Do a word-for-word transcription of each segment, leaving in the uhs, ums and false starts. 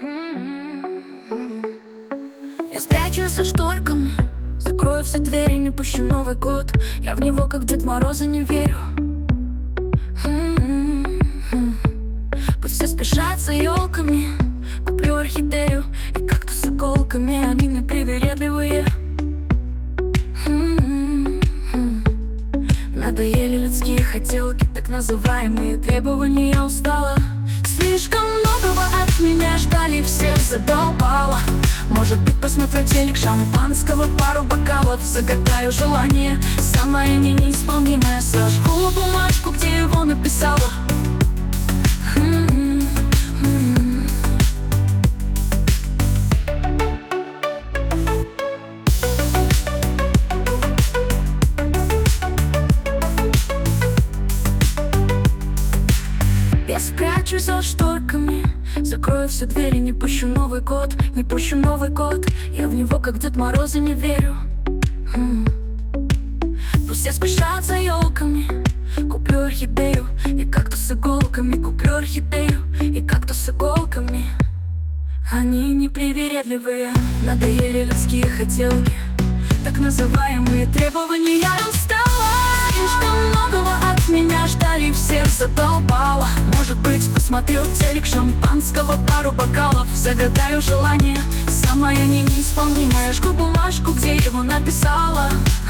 Я спрячусь за шторками, закрою все двери, не пущу Новый год. Я в него, как Дед Мороза, не верю. Пусть все спешат за елками, куплю орхидею и кактус с иголками. Они непривередливые. Надоели людские хотелки, так называемые требования. Я устала. Слишком многого от меня ждали, всех задолбала. Может быть, посмотрю телек, шампанского, пару бокалов. Загадаю желание, самое не неисполнимое. Сожгу бумажку, где его написала. Я спрячусь за шторками, закрою все двери, не пущу Новый год, не пущу Новый год. Я в него, как Дед Мороза, не верю. Пусть все спешат за елками, куплю орхидею и кактус с иголками. Куплю орхидею и кактус с иголками. Они непривередливые, надоели людские хотелки, так называемые требования. Я устала. Слишком многого от меня ждали, всех задолбала. Может быть, посмотрю телек, шампанского, пару бокалов. Загадаю желание, самое не неисполнимое. Жгу бумажку, где его написала.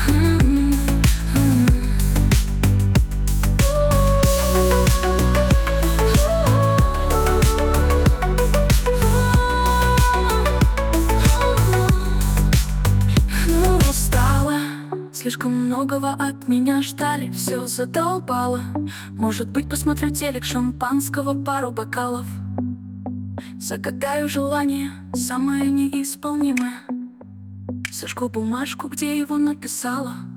Слишком многого от меня ждали, все задолбало. Может быть, посмотрю телек, шампанского, пару бокалов. Загадаю желание, самое неисполнимое. Сожгу бумажку, где его написала.